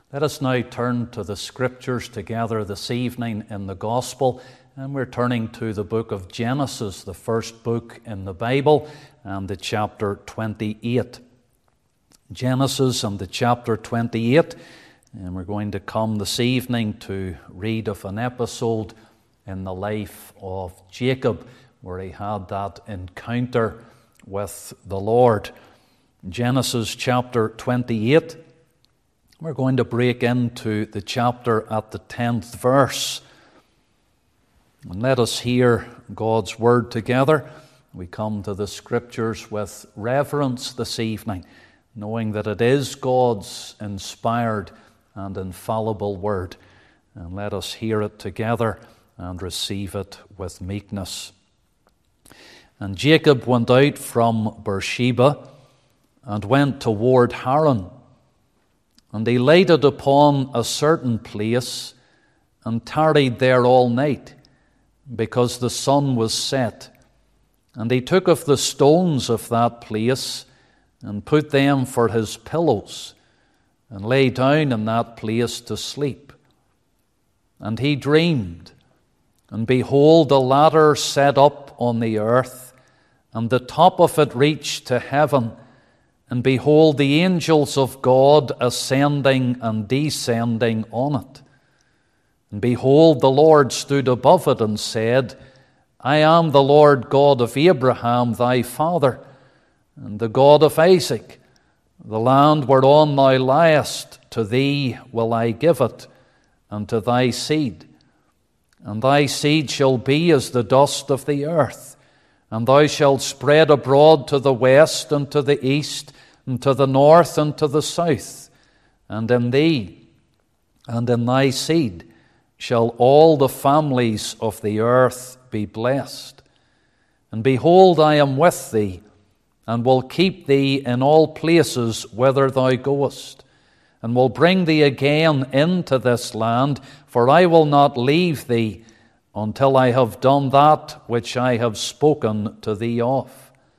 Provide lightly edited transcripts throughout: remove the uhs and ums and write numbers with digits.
Let us now turn to the Scriptures together this evening in the Gospel, and we're turning to the book of Genesis, the first book in the Bible, and the chapter 28. Genesis and the chapter 28, and we're going to come this evening to read of an episode in the life of Jacob, where he had that encounter with the Lord. Genesis chapter 28. We're going to break into the chapter at the 10th verse. And let us hear God's word together. We come to the Scriptures with reverence this evening, knowing that it is God's inspired and infallible word. And let us hear it together and receive it with meekness. And Jacob went out from Beersheba and went toward Haran. And he lighted upon a certain place and tarried there all night, because the sun was set. And he took of the stones of that place and put them for his pillows, and lay down in that place to sleep. And he dreamed, and behold, a ladder set up on the earth, and the top of it reached to heaven. And behold, the angels of God ascending and descending on it. And behold, the Lord stood above it and said, I am the Lord God of Abraham thy father, and the God of Isaac. The land whereon thou liest, to thee will I give it, and to thy seed. And thy seed shall be as the dust of the earth, and thou shalt spread abroad to the west and to the east, and to the north and to the south. And in thee and in thy seed shall all the families of the earth be blessed. And behold, I am with thee, and will keep thee in all places whither thou goest, and will bring thee again into this land, for I will not leave thee until I have done that which I have spoken to thee of.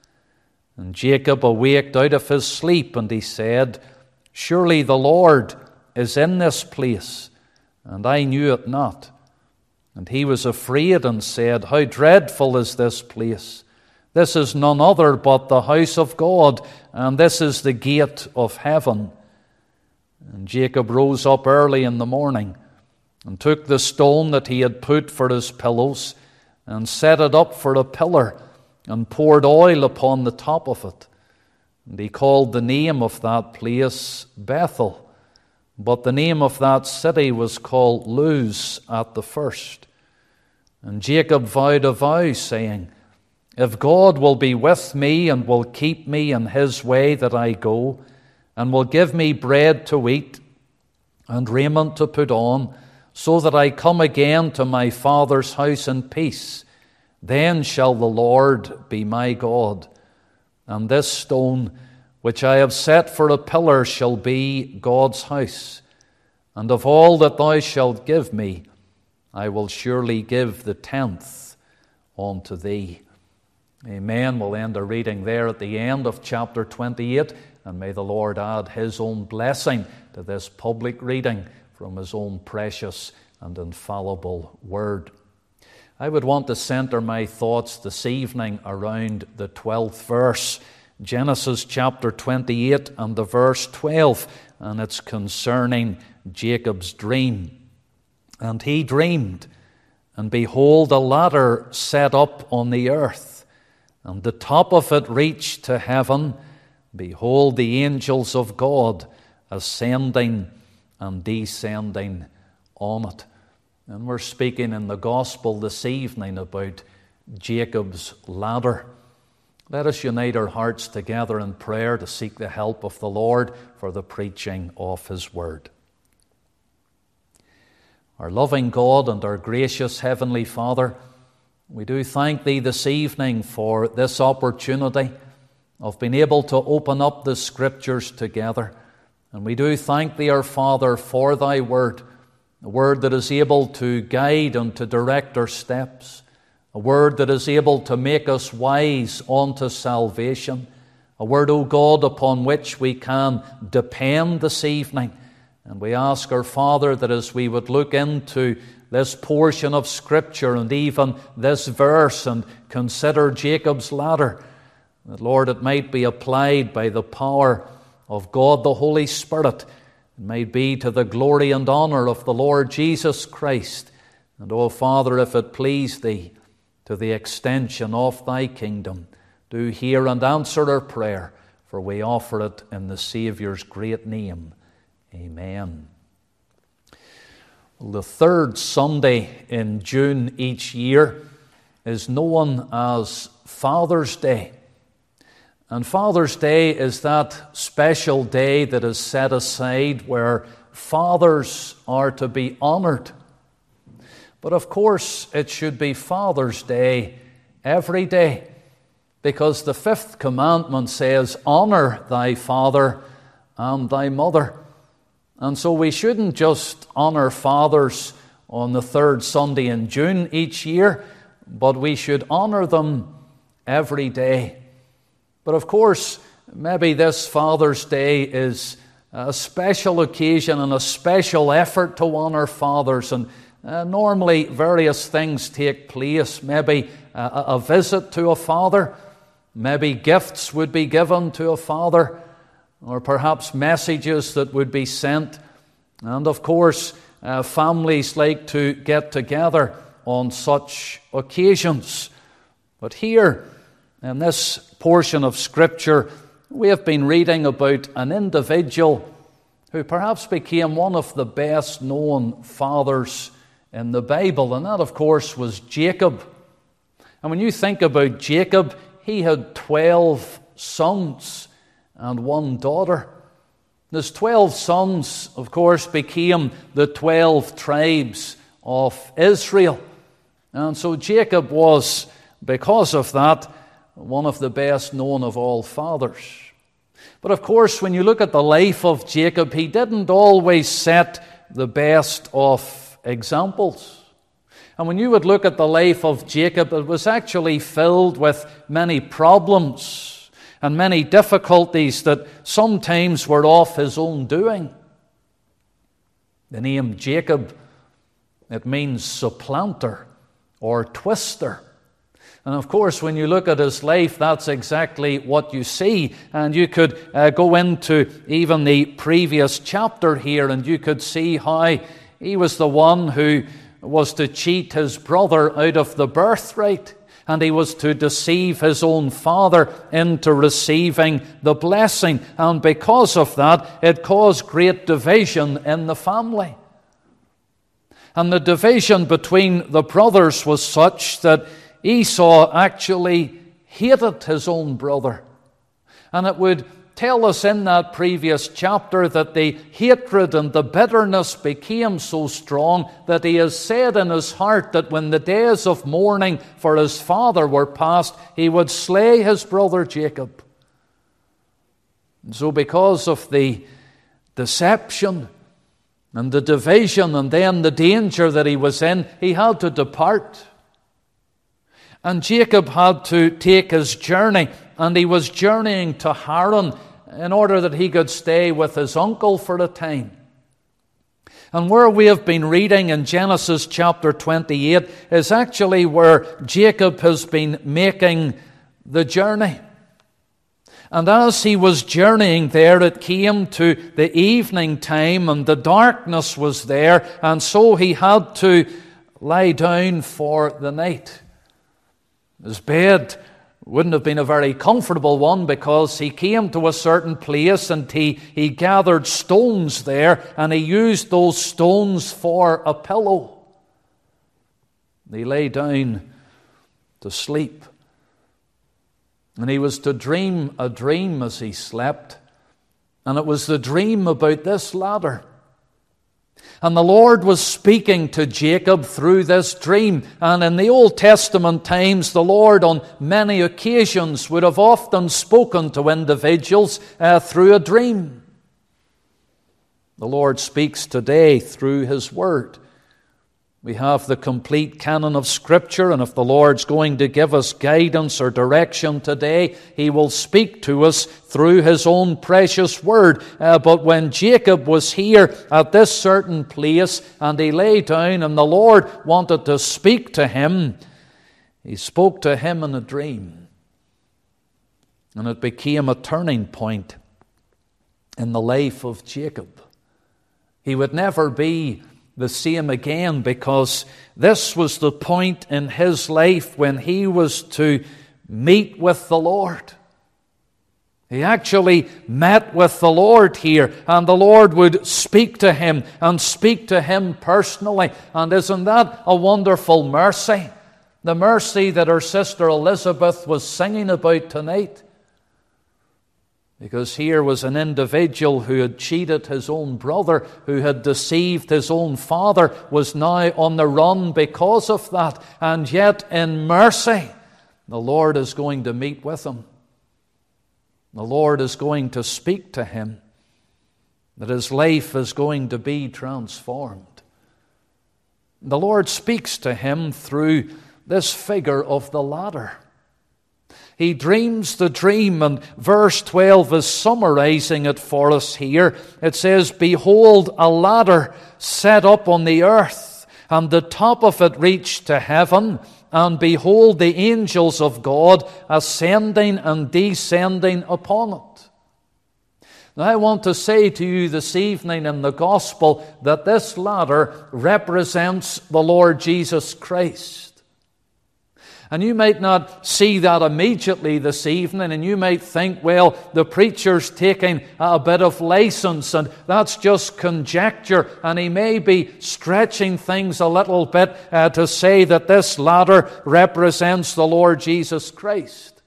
And Jacob awaked out of his sleep, and he said, Surely the Lord is in this place, and I knew it not. And he was afraid and said, How dreadful is this place! This is none other but the house of God, and this is the gate of heaven. And Jacob rose up early in the morning, and took the stone that he had put for his pillows, and set it up for a pillar, and poured oil upon the top of it. And he called the name of that place Bethel, but the name of that city was called Luz at the first. And Jacob vowed a vow, saying, If God will be with me, and will keep me in his way that I go, and will give me bread to eat, and raiment to put on, so that I come again to my father's house in peace, then shall the Lord be my God, and this stone which I have set for a pillar shall be God's house. And of all that thou shalt give me, I will surely give the 10th unto thee. Amen. We'll end our reading there at the end of chapter 28, and may the Lord add his own blessing to this public reading from his own precious and infallible word. I would want to center my thoughts this evening around the 12th verse, Genesis chapter 28 and the verse 12, and it's concerning Jacob's dream. And he dreamed, and behold, a ladder set up on the earth, and the top of it reached to heaven. Behold, the angels of God ascending and descending on it. And we're speaking in the gospel this evening about Jacob's ladder. Let us unite our hearts together in prayer to seek the help of the Lord for the preaching of his word. Our loving God and our gracious Heavenly Father, we do thank thee this evening for this opportunity of being able to open up the Scriptures together. And we do thank thee, our Father, for thy word, a word that is able to guide and to direct our steps, a word that is able to make us wise unto salvation, a word, O God, upon which we can depend this evening, And we ask our Father that as we would look into this portion of Scripture and even this verse and consider Jacob's ladder, that, Lord, it might be applied by the power of God the Holy Spirit. It might be to the glory and honor of the Lord Jesus Christ. And, O Father, if it please Thee, to the extension of Thy kingdom, do hear and answer our prayer, for we offer it in the Saviour's great name. Amen. Well, the third Sunday in June each year is known as Father's Day. And Father's Day is that special day that is set aside where fathers are to be honored. But of course, it should be Father's Day every day, because the fifth commandment says, honor thy father and thy mother. And so we shouldn't just honor fathers on the third Sunday in June each year, but we should honor them every day. But of course, maybe this Father's Day is a special occasion and a special effort to honor fathers. And normally various things take place. Maybe a visit to a father. Maybe gifts would be given to a father. Or perhaps messages that would be sent. And of course, families like to get together on such occasions. But here, in this portion of Scripture, we have been reading about an individual who perhaps became one of the best known fathers in the Bible, and that, of course, was Jacob. And when you think about Jacob, he had 12 sons and one daughter. His 12 sons, of course, became the 12 tribes of Israel. And so Jacob was, because of that, one of the best known of all fathers. But of course, when you look at the life of Jacob, he didn't always set the best of examples. And when you would look at the life of Jacob, it was actually filled with many problems and many difficulties that sometimes were of his own doing. The name Jacob, it means supplanter or twister. And of course, when you look at his life, that's exactly what you see. And you could go into even the previous chapter here, and you could see how he was the one who was to cheat his brother out of the birthright. And he was to deceive his own father into receiving the blessing. And because of that, it caused great division in the family. And the division between the brothers was such that Esau actually hated his own brother. And it would tell us in that previous chapter that the hatred and the bitterness became so strong that he has said in his heart that when the days of mourning for his father were past, he would slay his brother Jacob. And so because of the deception and the division and then the danger that he was in, he had to depart. And Jacob had to take his journey, and he was journeying to Haran in order that he could stay with his uncle for a time. And where we have been reading in Genesis chapter 28 is actually where Jacob has been making the journey. And as he was journeying there, it came to the evening time, and the darkness was there, and so he had to lie down for the night. His bed wouldn't have been a very comfortable one, because he came to a certain place and he gathered stones there, and he used those stones for a pillow. He lay down to sleep. And he was to dream a dream as he slept. And it was the dream about this ladder. And the Lord was speaking to Jacob through this dream. And in the Old Testament times, the Lord on many occasions would have often spoken to individuals through a dream. The Lord speaks today through His Word. We have the complete canon of Scripture, and if the Lord's going to give us guidance or direction today, He will speak to us through His own precious Word. But when Jacob was here at this certain place, and he lay down, and the Lord wanted to speak to him, He spoke to him in a dream. And it became a turning point in the life of Jacob. He would never be the same again, because this was the point in his life when he was to meet with the Lord. He actually met with the Lord here, and the Lord would speak to him and speak to him personally. And isn't that a wonderful mercy? The mercy that our sister Elizabeth was singing about tonight. Because here was an individual who had cheated his own brother, who had deceived his own father, was now on the run because of that. And yet in mercy, the Lord is going to meet with him. The Lord is going to speak to him. That his life is going to be transformed. The Lord speaks to him through this figure of the ladder. He dreams the dream, and verse 12 is summarizing it for us here. It says, "Behold, a ladder set up on the earth, and the top of it reached to heaven, and behold, the angels of God ascending and descending upon it." Now, I want to say to you this evening in the gospel that this ladder represents the Lord Jesus Christ. And you might not see that immediately this evening, and you might think, well, the preacher's taking a bit of license, and that's just conjecture, and he may be stretching things a little bit to say that this ladder represents the Lord Jesus Christ.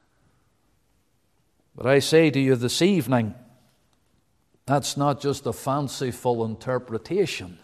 But I say to you this evening, that's not just a fanciful interpretation.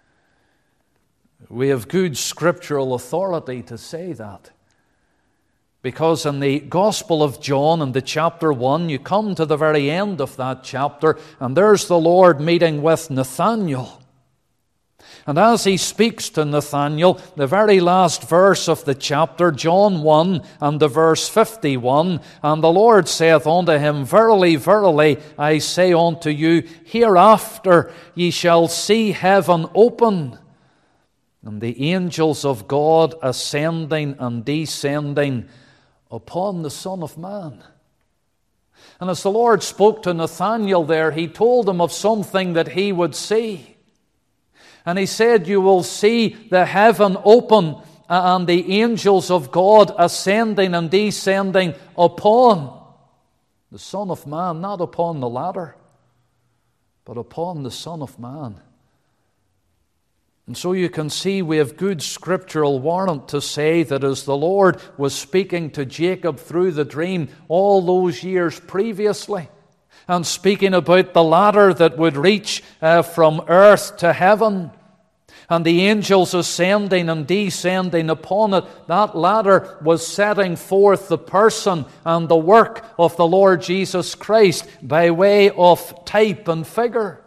We have good scriptural authority to say that. Because in the Gospel of John, in the chapter 1, you come to the very end of that chapter, and there's the Lord meeting with Nathanael. And as he speaks to Nathanael, the very last verse of the chapter, John 1 and the verse 51, "And the Lord saith unto him, Verily, verily, I say unto you, hereafter ye shall see heaven open, and the angels of God ascending and descending upon the Son of Man." And as the Lord spoke to Nathanael there, He told him of something that he would see. And He said, "You will see the heaven open and the angels of God ascending and descending upon the Son of Man," not upon the ladder, but upon the Son of Man. And so you can see we have good scriptural warrant to say that as the Lord was speaking to Jacob through the dream all those years previously, and speaking about the ladder that would reach from earth to heaven, and the angels ascending and descending upon it, that ladder was setting forth the person and the work of the Lord Jesus Christ by way of type and figure.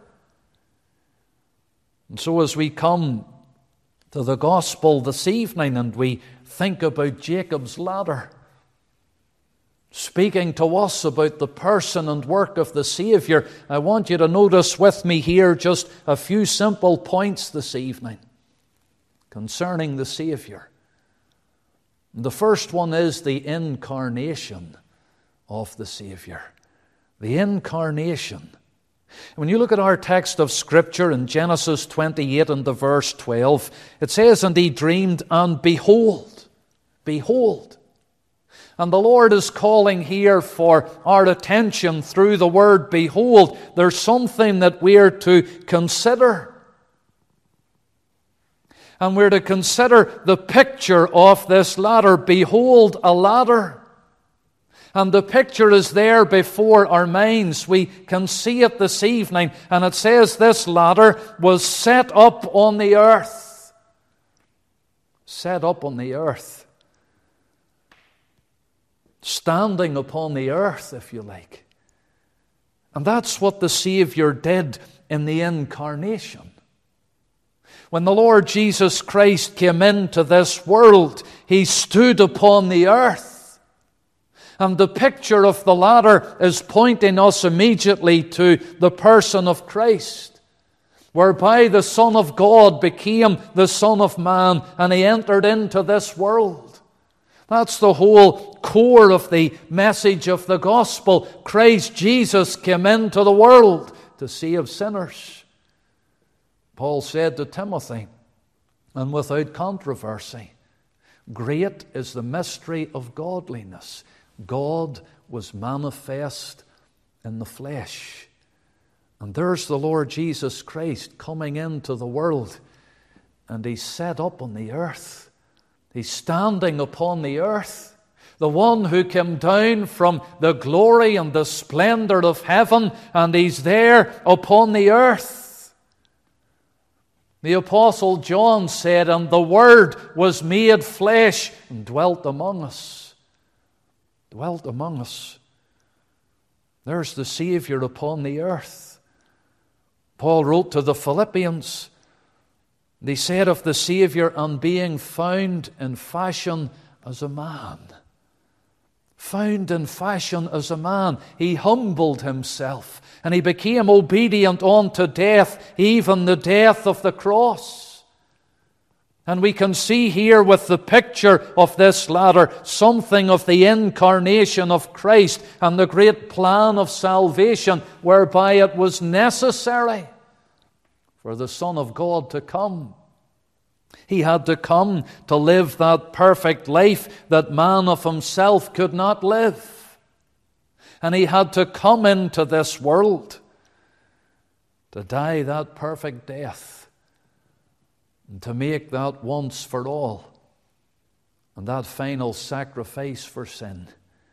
And so as we come to the gospel this evening and we think about Jacob's ladder, speaking to us about the person and work of the Savior, I want you to notice with me here just a few simple points this evening concerning the Savior. The first one is the incarnation of the Savior. The incarnation. When you look at our text of Scripture in Genesis 28 and the verse 12, it says, "And he dreamed, and behold." Behold. And the Lord is calling here for our attention through the word behold. There's something that we're to consider. And we're to consider the picture of this ladder. Behold, a ladder. And the picture is there before our minds. We can see it this evening. And it says this ladder was set up on the earth. Set up on the earth. Standing upon the earth, if you like. And that's what the Savior did in the incarnation. When the Lord Jesus Christ came into this world, He stood upon the earth. And the picture of the ladder is pointing us immediately to the person of Christ, whereby the Son of God became the Son of Man and He entered into this world. That's the whole core of the message of the gospel. Christ Jesus came into the world to save sinners. Paul said to Timothy, and without controversy, great is the mystery of godliness. God was manifest in the flesh. And there's the Lord Jesus Christ coming into the world, and He's set up on the earth. He's standing upon the earth. The one who came down from the glory and the splendor of heaven, and He's there upon the earth. The Apostle John said, and the Word was made flesh and dwelt among us. Dwelt among us. There's the Savior upon the earth. Paul wrote to the Philippians, they said of the Savior, and being found in fashion as a man. Found in fashion as a man, He humbled Himself, and He became obedient unto death, even the death of the cross. And we can see here with the picture of this ladder something of the incarnation of Christ and the great plan of salvation, whereby it was necessary for the Son of God to come. He had to come to live that perfect life that man of himself could not live. And He had to come into this world to die that perfect death and to make that once for all and that final sacrifice for sin.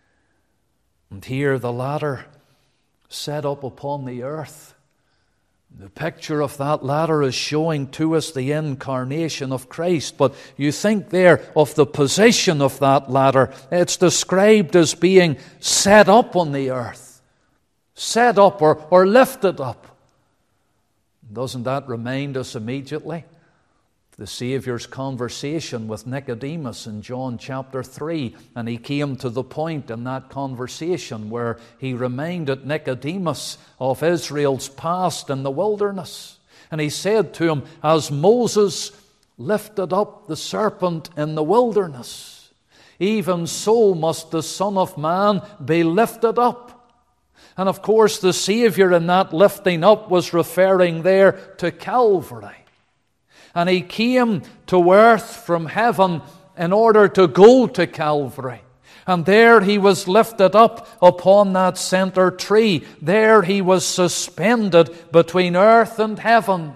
And here the ladder set up upon the earth. The picture of that ladder is showing to us the incarnation of Christ. But you think there of the position of that ladder. It's described as being set up on the earth. Set up or lifted up. Doesn't that remind us immediately the Saviour's conversation with Nicodemus in John chapter 3, and He came to the point in that conversation where He reminded Nicodemus of Israel's past in the wilderness. And He said to him, as Moses lifted up the serpent in the wilderness, even so must the Son of Man be lifted up. And of course the Saviour in that lifting up was referring there to Calvary. And He came to earth from heaven in order to go to Calvary. And there He was lifted up upon that center tree. There He was suspended between earth and heaven.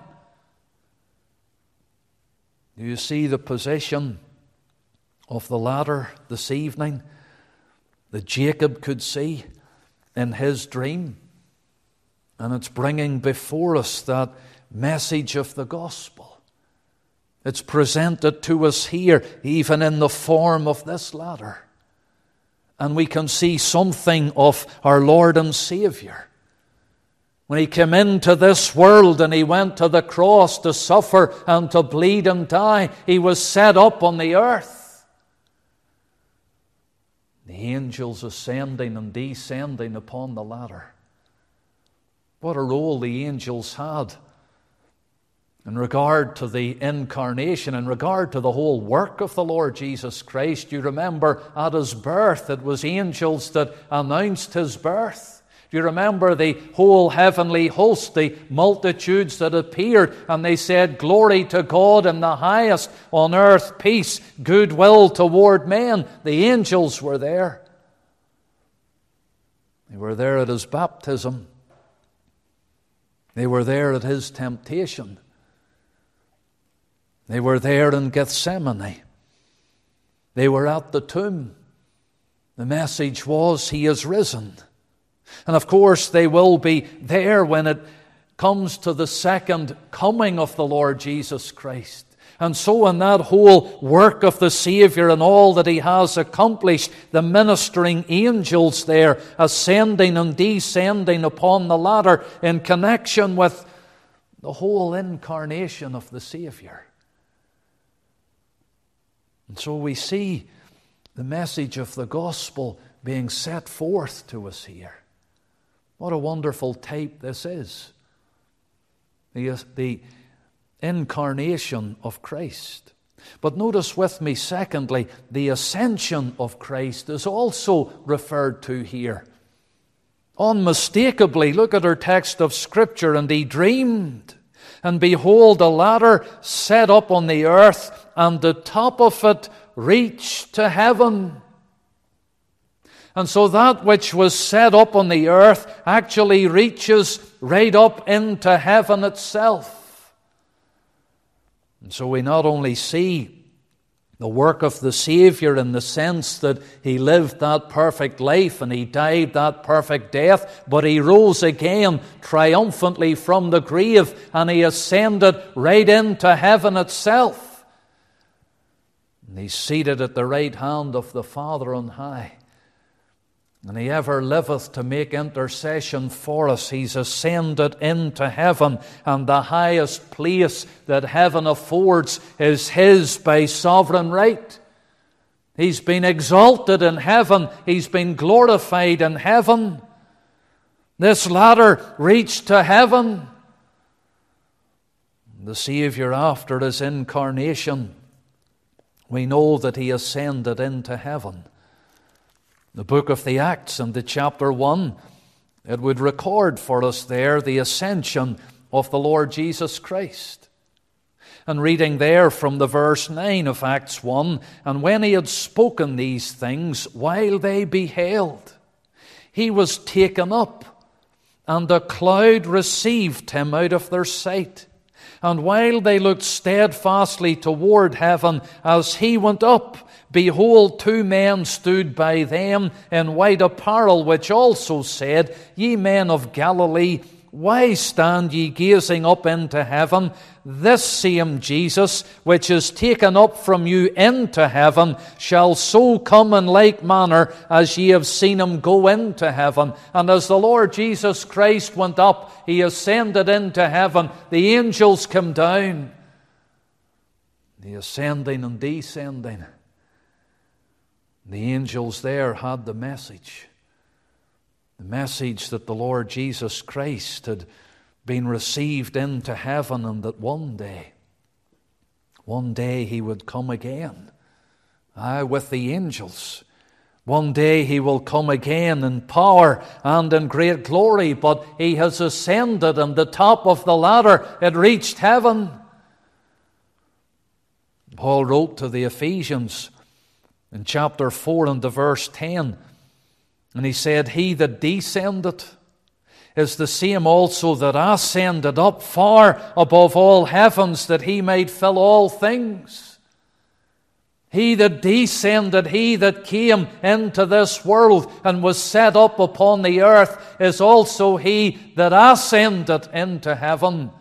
Do you see the position of the ladder this evening that Jacob could see in his dream? And it's bringing before us that message of the gospel. It's presented to us here, even in the form of this ladder. And we can see something of our Lord and Savior. When He came into this world and He went to the cross to suffer and to bleed and die, He was set up on the earth. The angels ascending and descending upon the ladder. What a role the angels had in regard to the incarnation, in regard to the whole work of the Lord Jesus Christ. You remember at His birth, it was angels that announced His birth. Do you remember the whole heavenly host, the multitudes that appeared, and they said, glory to God in the highest, on earth peace, goodwill toward men. The angels were there. They were there at His baptism. They were there at His temptation. They were there in Gethsemane. They were at the tomb. The message was, He is risen. And of course they will be there when it comes to the second coming of the Lord Jesus Christ. And so in that whole work of the Savior and all that He has accomplished, the ministering angels there ascending and descending upon the ladder in connection with the whole incarnation of the Savior. And so we see the message of the gospel being set forth to us here. What a wonderful type this is. The incarnation of Christ. But notice with me, secondly, the ascension of Christ is also referred to here. Unmistakably, look at our text of Scripture, and he dreamed, and behold, a ladder set up on the earth, and the top of it reached to heaven. And so that which was set up on the earth actually reaches right up into heaven itself. And so we not only see the work of the Savior in the sense that he lived that perfect life and he died that perfect death, but he rose again triumphantly from the grave and he ascended right into heaven itself. And he's seated at the right hand of the Father on high. And he ever liveth to make intercession for us. He's ascended into heaven, and the highest place that heaven affords is his by sovereign right. He's been exalted in heaven. He's been glorified in heaven. This ladder reached to heaven. The Savior, after his incarnation, we know that he ascended into heaven. The book of the Acts and the chapter 1, it would record for us there the ascension of the Lord Jesus Christ. And reading there from the verse 9 of Acts 1, and when he had spoken these things, while they beheld, he was taken up, and a cloud received him out of their sight. And while they looked steadfastly toward heaven as he went up, behold, two men stood by them in white apparel, which also said, Ye men of Galilee, why stand ye gazing up into heaven? This same Jesus, which is taken up from you into heaven, shall so come in like manner as ye have seen him go into heaven. And as the Lord Jesus Christ went up, he ascended into heaven. The angels came down. The ascending and descending. The angels there had the message that the Lord Jesus Christ had been received into heaven, and that one day he would come again. With the angels. One day he will come again in power and in great glory, but he has ascended, and the top of the ladder, it reached heaven. Paul wrote to the Ephesians in chapter 4 and the verse 10, and he said, He that descended is the same also that ascended up far above all heavens, that he might fill all things. He that descended, he that came into this world and was set up upon the earth, is also he that ascended into heaven.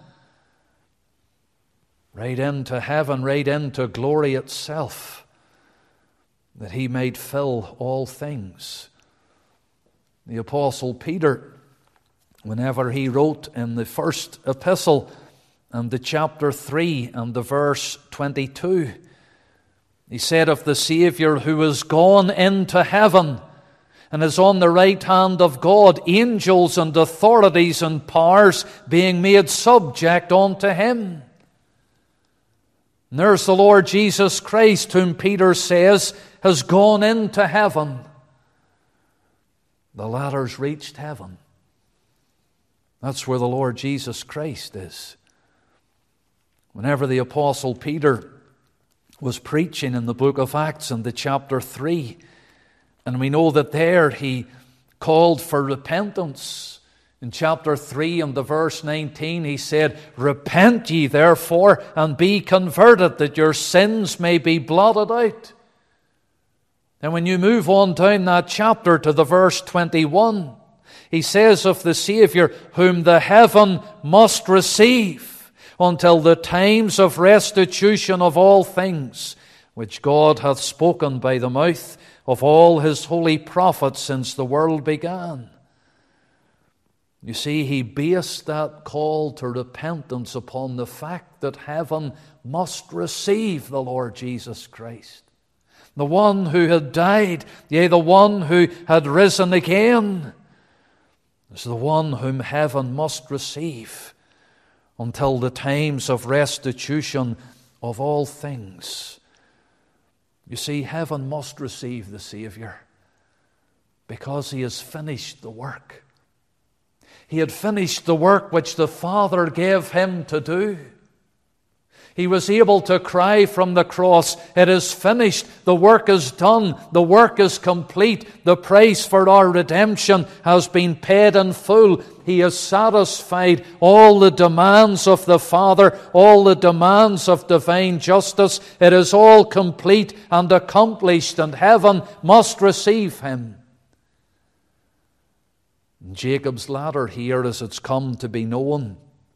Right into heaven, right into glory itself, that he might fill all things. The Apostle Peter, whenever he wrote in the first epistle and the chapter 3 and the verse 22, he said of the Savior, who is gone into heaven and is on the right hand of God, angels and authorities and powers being made subject unto him. And there's the Lord Jesus Christ, whom Peter says has gone into heaven. The ladder's reached heaven. That's where the Lord Jesus Christ is. Whenever the Apostle Peter was preaching in the book of Acts in the chapter 3, and we know that there he called for repentance. In chapter 3 and the verse 19 he said, Repent ye therefore and be converted, that your sins may be blotted out. And when you move on down that chapter to the verse 21, he says of the Savior, whom the heaven must receive until the times of restitution of all things, which God hath spoken by the mouth of all his holy prophets since the world began. You see, he based that call to repentance upon the fact that heaven must receive the Lord Jesus Christ. The one who had died, yea, the one who had risen again, is the one whom heaven must receive until the times of restitution of all things. You see, heaven must receive the Savior because he has finished the work. He had finished the work which the Father gave him to do. He was able to cry from the cross, "It is finished, the work is done, the work is complete, the price for our redemption has been paid in full." He has satisfied all the demands of the Father, all the demands of divine justice. It is all complete and accomplished, and heaven must receive him. Jacob's ladder here, as it's come to be known,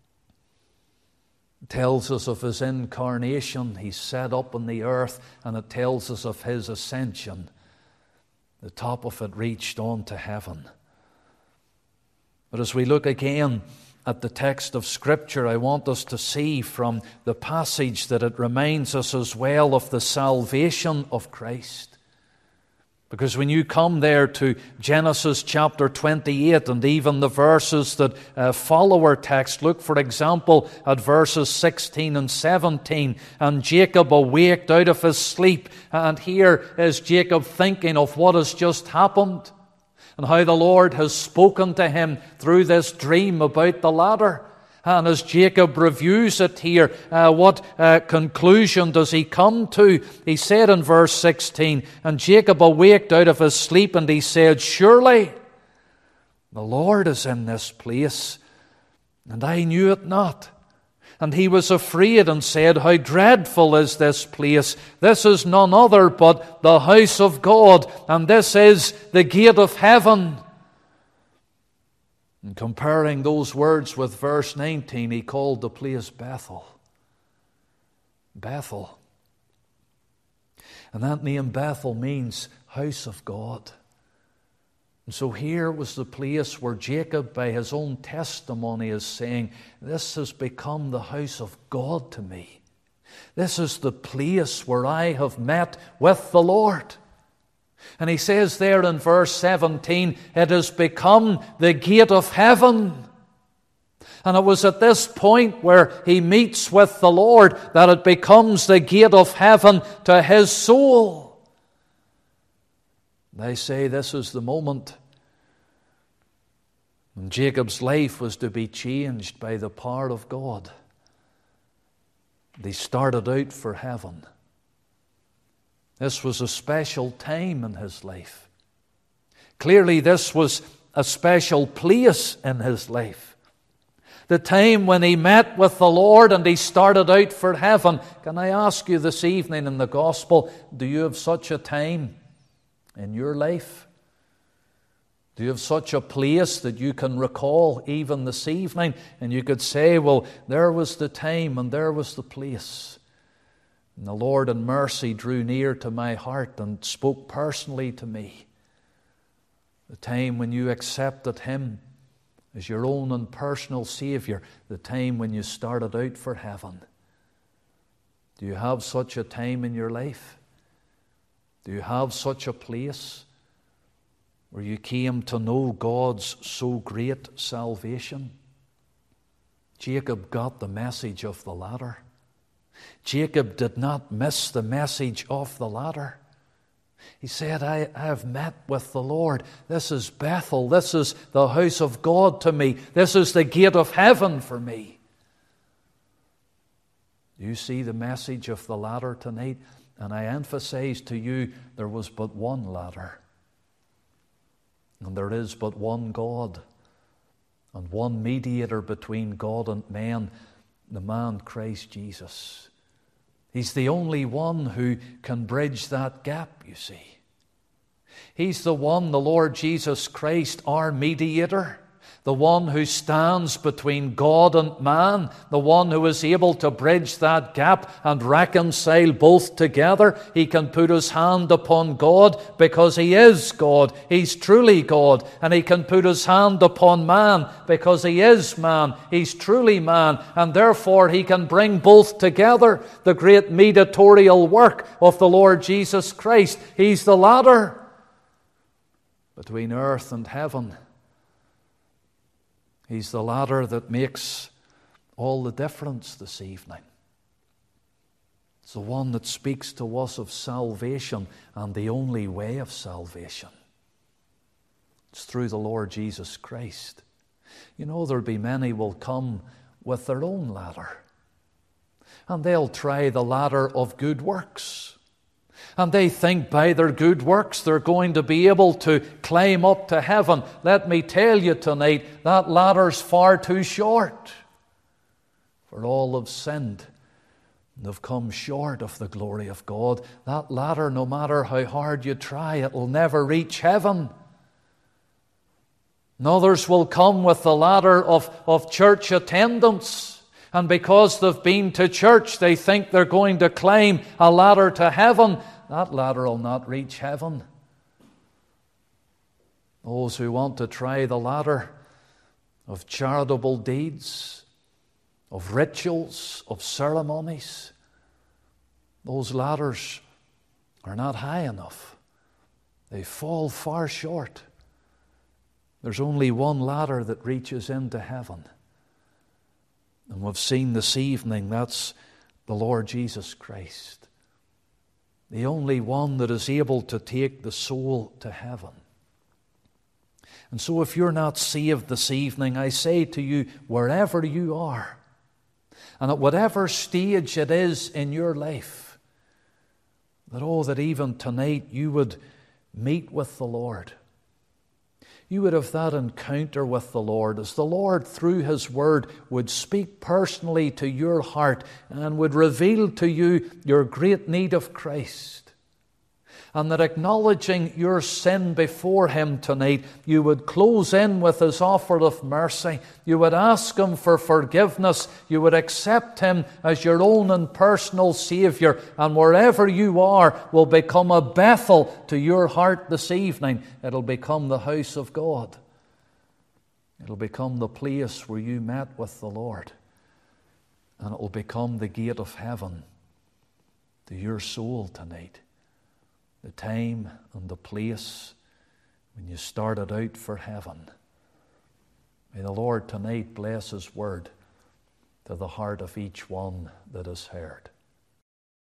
tells us of his incarnation. He's set up on the earth, and it tells us of his ascension. The top of it reached on to heaven. But as we look again at the text of Scripture, I want us to see from the passage that it reminds us as well of the salvation of Christ. Because when you come there to Genesis chapter 28 and even the verses that follow our text, look for example at verses 16 and 17. "And Jacob awaked out of his sleep." And here is Jacob thinking of what has just happened and how the Lord has spoken to him through this dream about the ladder. And as Jacob reviews it here, what conclusion does he come to? He said in verse 16, "And Jacob awaked out of his sleep, and he said, 'Surely the Lord is in this place, and I knew it not.' And he was afraid and said, 'How dreadful is this place! This is none other but the house of God, and this is the gate of heaven.'" And comparing those words with verse 19, he called the place Bethel. Bethel. And that name Bethel means house of God. And so here was the place where Jacob, by his own testimony, is saying, "This has become the house of God to me. This is the place where I have met with the Lord." And he says there in verse 17, "It has become the gate of heaven." And it was at this point where he meets with the Lord that it becomes the gate of heaven to his soul. They say this is the moment when Jacob's life was to be changed by the power of God. They started out for heaven. This was a special time in his life. Clearly, this was a special place in his life. The time when he met with the Lord and he started out for heaven. Can I ask you this evening in the gospel, do you have such a time in your life? Do you have such a place that you can recall even this evening? And you could say, well, there was the time and there was the place. And the Lord in mercy drew near to my heart and spoke personally to me. The time when you accepted Him as your own and personal Savior. The time when you started out for heaven. Do you have such a time in your life? Do you have such a place where you came to know God's so great salvation? Jacob got the message of the ladder. Jacob did not miss the message of the ladder. He said, I have met with the Lord. This is Bethel. This is the house of God to me. This is the gate of heaven for me. Do you see the message of the ladder tonight? And I emphasize to you, there was but one ladder. And there is but one God. And one mediator between God and man, the man Christ Jesus. He's the only one who can bridge that gap, you see. He's the one, the Lord Jesus Christ, our mediator. the one who stands between God and man, the one who is able to bridge that gap and reconcile both together. He can put his hand upon God because he is God. He's truly God. And he can put his hand upon man because he is man. He's truly man. And therefore he can bring both together. The great mediatorial work of the Lord Jesus Christ. He's the ladder between earth and heaven. He's the ladder that makes all the difference this evening. It's the one that speaks to us of salvation and the only way of salvation. It's through the Lord Jesus Christ. You know, there'll be many will come with their own ladder. And they'll try the ladder of good works. And they think by their good works they're going to be able to climb up to heaven. Let me tell you tonight, that ladder's far too short. For all have sinned and have come short of the glory of God. That ladder, no matter how hard you try, it will never reach heaven. And others will come with the ladder of church attendance. And because they've been to church, they think they're going to climb a ladder to heaven. That ladder will not reach heaven. Those who want to try the ladder of charitable deeds, of rituals, of ceremonies, those ladders are not high enough. They fall far short. There's only one ladder that reaches into heaven. And we've seen this evening, that's the Lord Jesus Christ. The only one that is able to take the soul to heaven. And so if you're not saved this evening, I say to you, wherever you are, and at whatever stage it is in your life, that even tonight you would meet with the Lord. You would have that encounter with the Lord as the Lord, through His Word, would speak personally to your heart and would reveal to you your great need of Christ. And that acknowledging your sin before Him tonight, you would close in with His offer of mercy. You would ask Him for forgiveness. You would accept Him as your own and personal Savior. And wherever you are will become a Bethel to your heart this evening. It'll become the house of God. It'll become the place where you met with the Lord. And it will become the gate of heaven to your soul tonight. The time and the place when you started out for heaven. May the Lord tonight bless His word to the heart of each one that has heard.